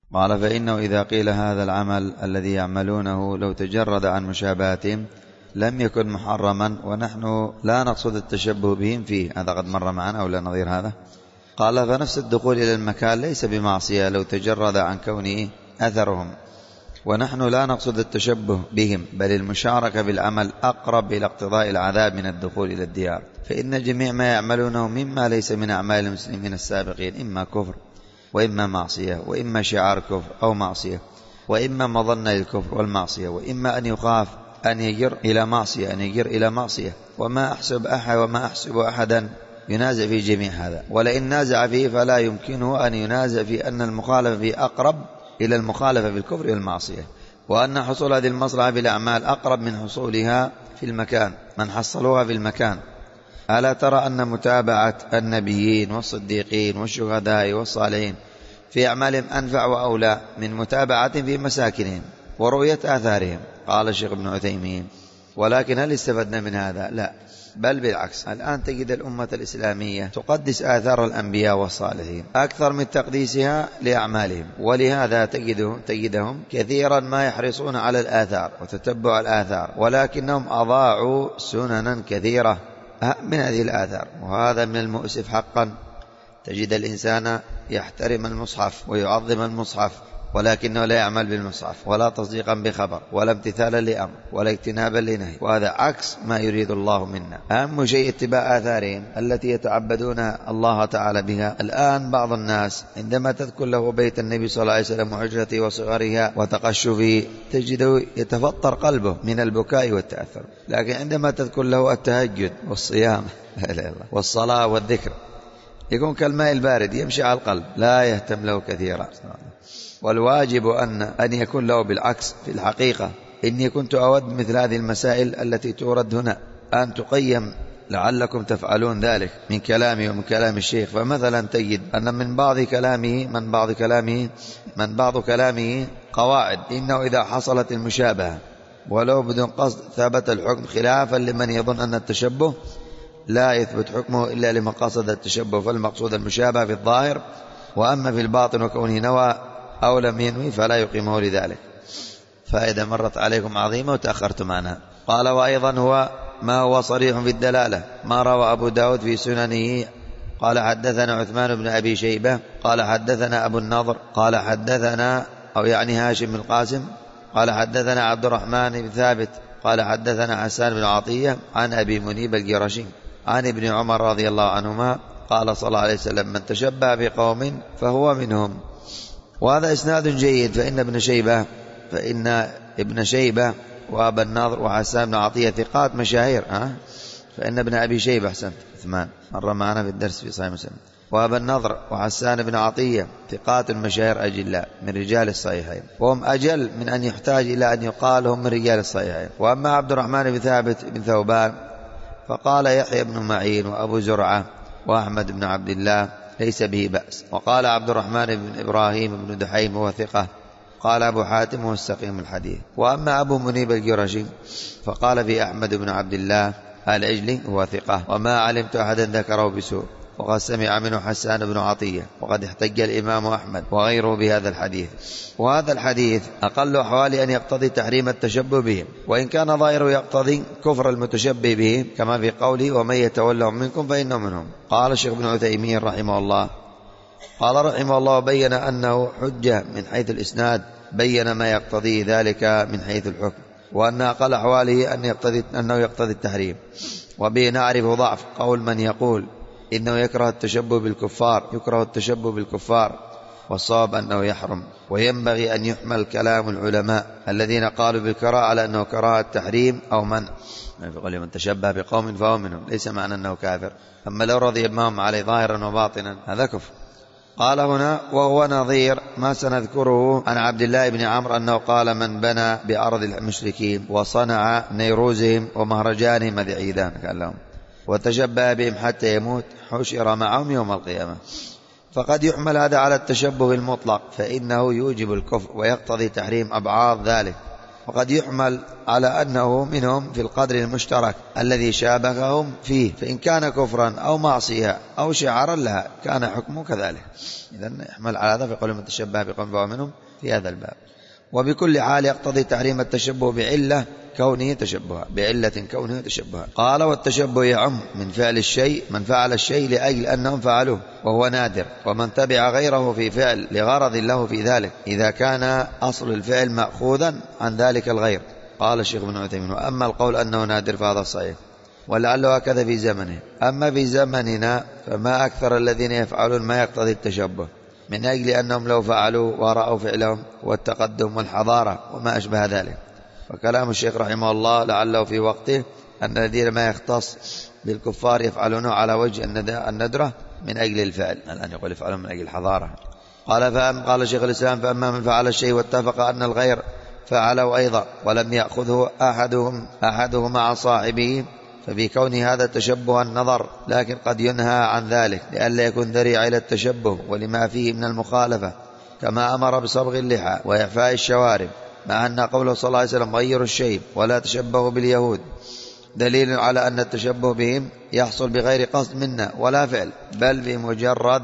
قال فإنه إذا قيل هذا العمل الذي يعملونه لو تجرد عن مشابهتهم لم يكن محرما، ونحن لا نقصد التشبه بهم فيه. هذا قد مر معنا أو لا نظير هذا. قال فنفس الدخول إلى المكان ليس بمعصية لو تجرد عن كونه أثرهم، ونحن لا نقصد التشبه بهم، بل المشاركة بالعمل أقرب إلى اقتضاء العذاب من الدخول إلى الديار، فإن جميع ما يعملونه مما ليس من أعمال المسلمين السابقين إما كفر وإما معصية، وإما شعار كفر أو معصية، وإما مظنة للكفر والمعصية، وإما أن يخاف أن يجر إلى معصية، وما أحسب أحدا ينازع في جميع هذا، ولئن نازع فيه فلا يمكنه أن ينازع في أن المخالفة فيه أقرب إلى المخالفة بالكفر والمعصية، وأن حصول هذه المصلحة بالأعمال أقرب من حصولها في المكان، من حصلوها في المكان. ألا ترى أن متابعة النبيين والصديقين والشهداء والصالحين في أعمالهم أنفع وأولى من متابعة في مساكنهم ورؤية آثارهم؟ قال الشيخ ابن عثيمين: ولكن هل استفدنا من هذا؟ لا، بل بالعكس. الآن تجد الأمة الإسلامية تقدس آثار الأنبياء والصالحين أكثر من تقديسها لأعمالهم، ولهذا تجدهم كثيرا ما يحرصون على الآثار وتتبع الآثار، ولكنهم أضاعوا سننا كثيرة من هذه الآثار. وهذا من المؤسف حقا. تجد الإنسان يحترم المصحف ويعظم المصحف، ولكنه لا يعمل بالمصحف، ولا تصديقا بخبر، ولا امتثالا لأمر، ولا اجتنابا لنهي، وهذا عكس ما يريد الله منا. أهم شيء اتباع آثارهم التي يتعبدون الله تعالى بها. الآن بعض الناس عندما تذكر له بيت النبي صلى الله عليه وسلم وحجرته وصغرها وتقشفه تجده يتفطر قلبه من البكاء والتأثر، لكن عندما تذكر له التهجد والصيام والصلاة والذكر يكون كالماء البارد يمشي على القلب، لا يهتم له كثيرا. والواجب أن يكون له بالعكس. في الحقيقة إني كنت أود مثل هذه المسائل التي تورد هنا أن تقيم، لعلكم تفعلون ذلك من كلامي ومن كلام الشيخ. فمثلا تجد أن من بعض كلامه قواعد: إنه إذا حصلت المشابهة ولو بدون قصد ثبت الحكم، خلافا لمن يظن أن التشبه لا يثبت حكمه إلا لمن قصد التشبه، فالمقصود المشابهة في الظاهر، وأما في الباطن وكونه نوى أو لم ينوي فلا يقيمه لذلك. فإذا مرت عليكم عظيمة وتأخرتم عنها. قال: وأيضا ما هو صريح في الدلالة ما روى أبو داود في سننه. قال: حدثنا عثمان بن أبي شيبة قال حدثنا أبو النضر قال حدثنا هاشم بن القاسم قال حدثنا عبد الرحمن بن ثابت قال حدثنا حسان بن عطية عن أبي منيب الجرشي عن ابن عمر رضي الله عنهما قال صلى الله عليه وسلم: من تشبه بقوم فهو منهم. وهذا إسناد جيد. فإن ابن شيبة وأبا النضر وحسان بن عطية ثقات مشاهير. فإن ابن أبي شيبة عثمان مر معنا في الدرس في صحيح مسلم، وأبا النضر وحسان بن عطية ثقات مشاهير أجلاء من رجال الصحيحين، وهم أجل من أن يحتاج إلى أن يقال هم من رجال الصحيحين. وأما عبد الرحمن بن ثابت بن ثوبان فقال يحيى بن معين وأبو زرعة وأحمد بن عبد الله ليس به بأس. وقال عبد الرحمن بن إبراهيم بن دحيم هو ثقة. قال أبو حاتم هو السقيم الحديث. وأما أبو منيب الجرشي فقال في أحمد بن عبد الله العجلي هو ثقة، وما علمت أحدا ذكره بسوء، وقد سمع منه حسان بن عطية، وقد احتج الإمام أحمد وغيره بهذا الحديث. وهذا الحديث أقل أحوال أن يقتضي تحريم التشبه بهم، وإن كان ظاهره يقتضي كفر المتشبه بهم، كما في قوله: ومن يتولهم منكم فإنه منهم. قال الشيخ ابن عثيمين رحمه الله بين أنه حجة من حيث الإسناد، بين ما يقتضي ذلك من حيث الحكم، وأن أقل أحواله أنه يقتضي التحريم. وبه نعرف ضعف قول من يقول إنه يكره التشبه بالكفار، والصواب أنه يحرم. وينبغي أن يحمل كلام العلماء الذين قالوا بالكراهة على أنه كراهة التحريم أو منع. يقول: من تشبه بقوم فهو منهم، ليس معنى أنه كافر. أما لو رضي معهم عليه ظاهرا وباطنا هذا كفر. قال هنا: وهو نظير ما سنذكره عن عبد الله بن عمرو أنه قال: من بنى بأرض المشركين وصنع نيروزهم ومهرجانهم هذه عيدان قال لهم وتشبه بهم حتى يموت حشر معهم يوم القيامة. فقد يحمل هذا على التشبه المطلق، فإنه يوجب الكفر ويقتضي تحريم أبعاض ذلك، وقد يحمل على أنه منهم في القدر المشترك الذي شابههم فيه، فإن كان كفرا أو معصية أو شعارا لها كان حكمه كذلك. إذن يحمل على هذا في قول من تشبه بقوم فهو منهم في هذا الباب. وبكل حال يقتضي تحريم التشبه بعلة كونه تشبها. قال والتشبه يعم من فعل الشيء لأجل أنهم فعلوه وهو نادر، ومن تبع غيره في فعل لغرض له في ذلك إذا كان أصل الفعل مأخوذا عن ذلك الغير. قال الشيخ ابن عثيمين: وأما القول أنه نادر فهذا صحيح، ولعله هكذا في زمنه. أما في زمننا فما أكثر الذين يفعلون ما يقتضي التشبه، من أجل أنهم لو فعلوا ورأوا فعلهم والتقدم والحضارة وما أشبه ذلك. وكلام الشيخ رحمه الله لعله في وقته أن الذين ما يختص بالكفار يفعلونه على وجه الندرة من أجل الفعل، الآن يقول يفعلون من أجل الحضارة. قال شيخ الإسلام: فأما من فعل الشيء واتفق أن الغير فعله أيضا ولم يأخذه أحدهم مع صاحبه، ففي كون هذا تشبه النظر، لكن قد ينهى عن ذلك لئلا يكون ذريعة إلى التشبه ولما فيه من المخالفة، كما أمر بصبغ اللحى وإعفاء الشوارب، مع أن قوله صلى الله عليه وسلم: غيروا الشيب ولا تشبهوا باليهود، دليل على أن التشبه بهم يحصل بغير قصد منا ولا فعل، بل بمجرد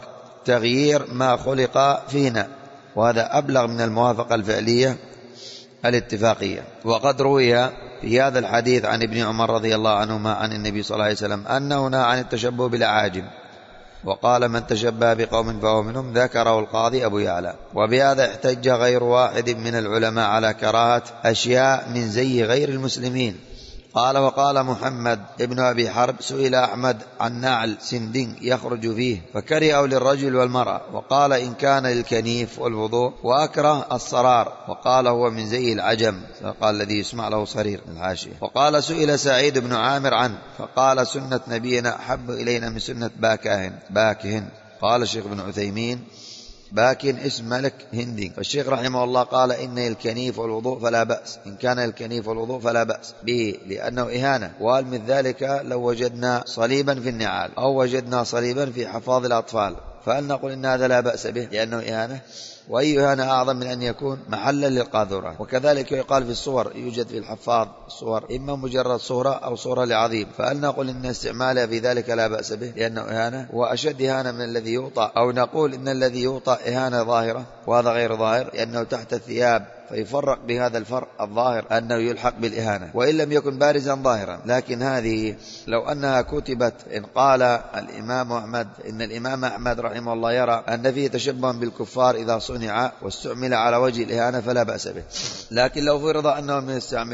تغيير ما خلق فينا، وهذا أبلغ من الموافقة الفعلية الاتفاقية. وقد روي في هذا الحديث عن ابن عمر رضي الله عنهما عن النبي صلى الله عليه وسلم أنه نهى عن التشبه بالأعاجم، وقال: من تشبه بقوم فهو منهم، ذكره القاضي أبو يعلى. وبهذا احتج غير واحد من العلماء على كراهة أشياء من زي غير المسلمين. قال: وقال محمد ابن أبي حرب: سئل أحمد عن نعل سندين يخرج فيه فكرهه للرجل والمرأة، وقال: إن كان للكنيف والوضوء، وأكره الصرار، وقال: هو من زي العجم، فقال: الذي يسمع له صرير الحاشية. وقال: سئل سعيد بن عامر عنه فقال: سنة نبينا أحب إلينا من سنة باكهن. قال الشيخ ابن عثيمين: باكن اسم ملك هندي. فالشيخ رحمه الله قال: إن الكنيف والوضوء فلا بأس، إن كان الكنيف والوضوء فلا بأس به لأنه إهانة. وقال: من ذلك لو وجدنا صليبا في النعال أو وجدنا صليبا في حفاظ الأطفال، فهل نقول إن هذا لا بأس به لأنه إهانة؟ وأي إهانة أعظم من أن يكون محلا للقاذورة؟ وكذلك يقال في الصور، يوجد في الحفاظ صور إما مجرد صورة أو صورة لعظيم، فهل نقول إن استعمالها في ذلك لا بأس به لأنه إهانة؟ وأشد إهانة من الذي يوطأ، أو نقول إن الذي يوطأ إهانة ظاهرة وهذا غير ظاهر لأنه تحت الثياب، فيفرق بهذا الفرق الظاهر أنه يلحق بالإهانة وإن لم يكن بارزا ظاهرا. لكن هذه لو أنها كتبت، إن قال الإمام أحمد إن الإمام أحمد رحمه الله يرى أن فيه تشبه بالكفار إذا صنع واستعمل على وجه الإهانة فلا بأس به. لكن لو فرض أنهم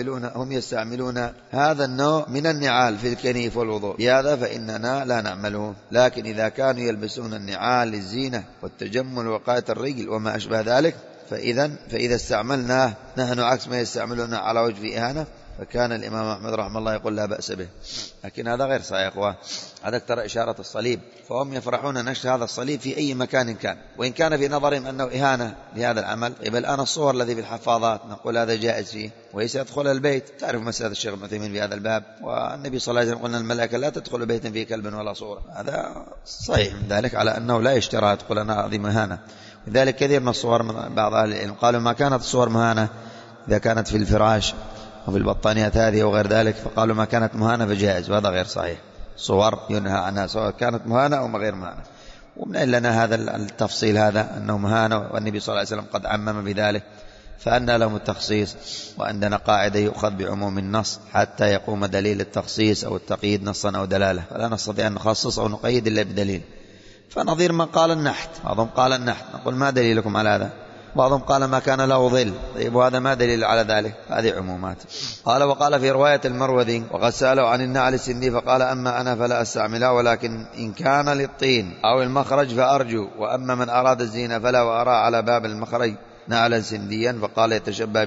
يستعملون هذا النوع من النعال في الكنيف والوضوء بهذا فإننا لا نعمله. لكن إذا كانوا يلبسون النعال للزينة والتجمل وقاية الرجل وما أشبه ذلك، فإذا استعملناه نحن عكس ما يستعملونه على وجه إهانة، فكان الإمام أحمد رحمه الله يقول لا بأس به. لكن هذا غير صحيح. هذا ترى إشارة الصليب، فهم يفرحون نشر هذا الصليب في أي مكان كان، وإن كان في نظرهم أنه إهانة لهذا العمل. الآن الصور الذي في الحفاظات نقول هذا جائز فيه ويسيدخل البيت. تعرف مسألة الشيخ ابن عثيمين في هذا الباب، والنبي صلى الله عليه وسلم قلنا الملائكة لا تدخل بيتا فيه كلب ولا صورة، هذا صحيح من ذلك على أنه لا يشترى تقول أنا هذه مهانة. لذلك كثير من الصور من بعض أهل العلم قالوا ما كانت الصور مهانة إذا كانت في الفراش وفي البطانيات هذه وغير ذلك، فقالوا ما كانت مهانة فجائز، وهذا غير صحيح. صور ينهى عنها سواء كانت مهانة أو غير مهانة. ومن لنا هذا التفصيل هذا أنه مهانة، والنبي صلى الله عليه وسلم قد عمم بذلك، فأن لهم التخصيص. وعندنا قاعدة يؤخذ بعموم النص حتى يقوم دليل التخصيص أو التقييد نصا أو دلالة، فلا نستطيع أن نخصص أو نقيد إلا بدليل. فنظير من قال النحت، بعضهم قال النحت، نقول ما دليلكم على هذا؟ بعضهم قال ما كان له ظل، طيب وهذا ما دليل على ذلك؟ هذه عمومات. قال: وقال في رواية المروذي: وقد سألوا عن النعل السندي فقال: أما أنا فلا أستعملها، ولكن إن كان للطين أو المخرج فأرجو، وأما من أراد الزينة فلا، وأرى على باب المخرج نعلا سنديا، فقال: يتشبه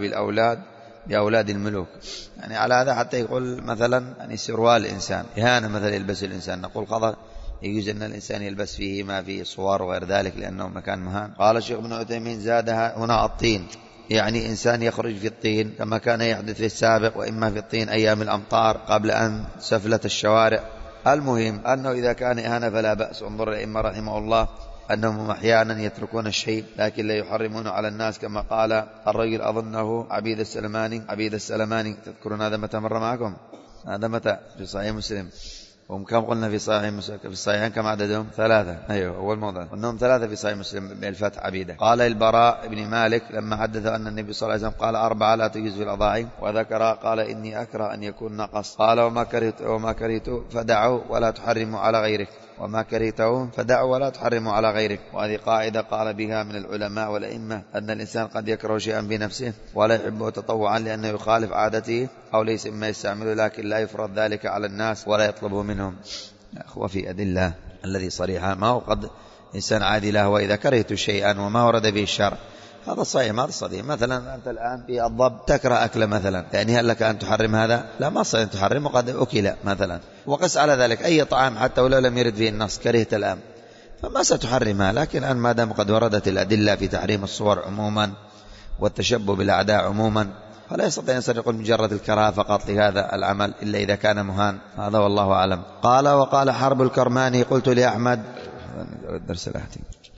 بأولاد الملوك. يعني على هذا حتى يقول مثلا يعني سروال الإنسان إهانة مثلا يلبس الإنسان، نقول خلاص يجوز أن الإنسان يلبس فيه ما فيه صور وغير ذلك لأنه مكان مهان. قال الشيخ ابن عثيمين: زادها هنا الطين، يعني إنسان يخرج في الطين كما كان يحدث في السابق، وإما في الطين أيام الأمطار قبل أن سفلت الشوارع. المهم أنه إذا كان إهانة فلا بأس. انظر الأئمة رحمه الله أنهم أحيانا يتركون الشيء لكن لا يحرمون على الناس، كما قال الرجل أظنه عبيد السلماني. تذكرون هذا متى مر معكم؟ هذا متى في صحيح مسلم؟ وهم كم قلنا في صحيح مسلم؟ في الصحيحين كم عددهم؟ 3. أيوه أول موضع، أنهم 3 في صحيح مسلم بالفتح عبيدة. قال البراء بن مالك لما حدث أن النبي صلى الله عليه وسلم قال 4 لا تجوز في الأضاحي وذكر قال إني أكره أن يكون نقص. قال وما كرهت فدعوا ولا تحرموا على غيرك، وما كرهته فدعوا ولا تحرموا على غيرك. وهذه قاعدة قال بها من العلماء والأئمة أن الإنسان قد يكره شيئا بنفسه ولا يحبه تطوعا لأنه يخالف عادته أو ليس مما يستعمله، لكن لا يفرض ذلك على الناس ولا يطلبه منهم. وفي أدلة الذي صريحة ما هو قد إنسان عادي له وإذا كرهت شيئا وما ورد به الشرع هذا صحيح ما صحيح. مثلا أنت الآن في الضب تكره أكل مثلا، يعني هل لك أن تحرم هذا؟ لا، ما صحيح أن تحرم وقد أكل مثلا. وقس على ذلك أي طعام حتى ولو لم يرد فيه النص كرهت الآن فما ستحرمها، لكن أن ما دام قد وردت الأدلة في تحريم الصور عموما والتشبه بالأعداء عموما فلا يستطيع الإنسان يقول مجرد الكراهة فقط لهذا العمل إلا إذا كان مهان. هذا والله أعلم. قال وقال حرب الكرماني قلت لأحمد الدرس الآتي.